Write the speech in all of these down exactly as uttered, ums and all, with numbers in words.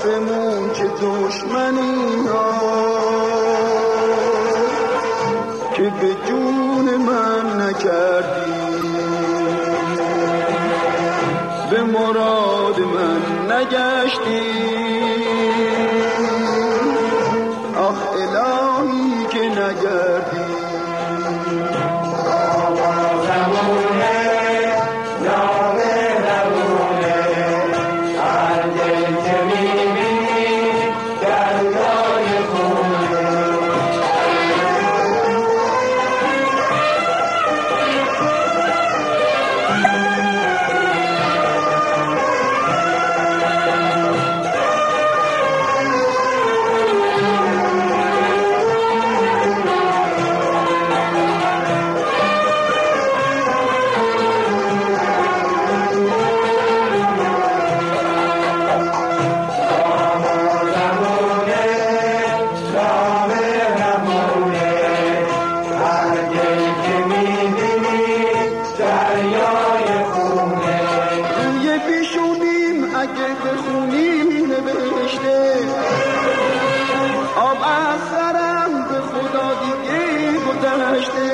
آسمون چه دشمنی ها که به جون من نکردی، به مراد من نگشتی. آخ الهی که نگردی. اگه بخونی نوشته آب از سرم به خدا دیگه گذشته.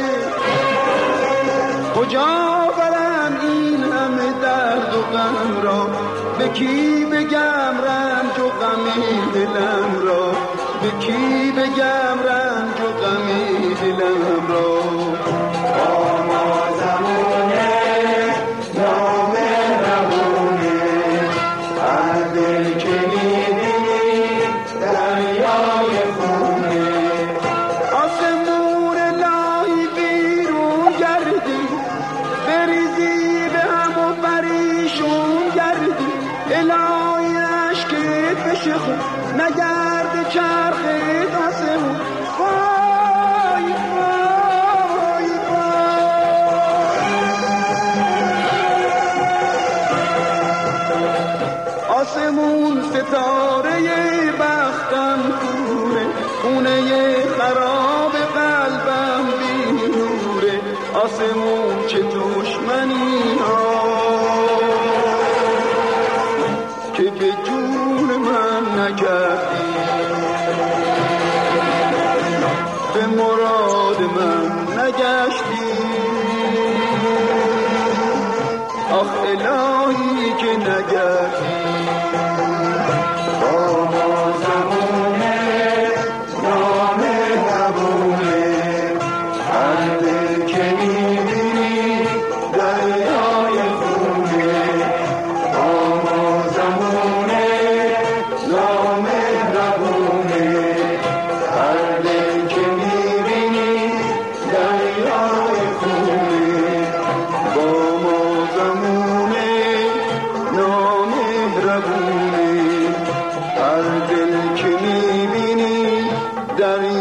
کجا برم این همه درد و غم را، به کی بگم رنج و غم دلم را، به کی بگم رنج و غم دلم را. الهی عشقت بشه خون نگرد چرخت آسمون. وای وای وای آسمون ستاره بختم کوره، خونه خراب قلبم بی نوره. آسمون چه دشمنی ها که به جون من نکردی، به مراد من نگشتی. آخ الهی که نگردی. با ما زمونه نامهربونه، هر دل که میبینی دریای خونه. با ما زمونه نامهربونه، هر دل که میبینی دریای خونه. با ما زمونه نامهربونه، هر دل که میبینی در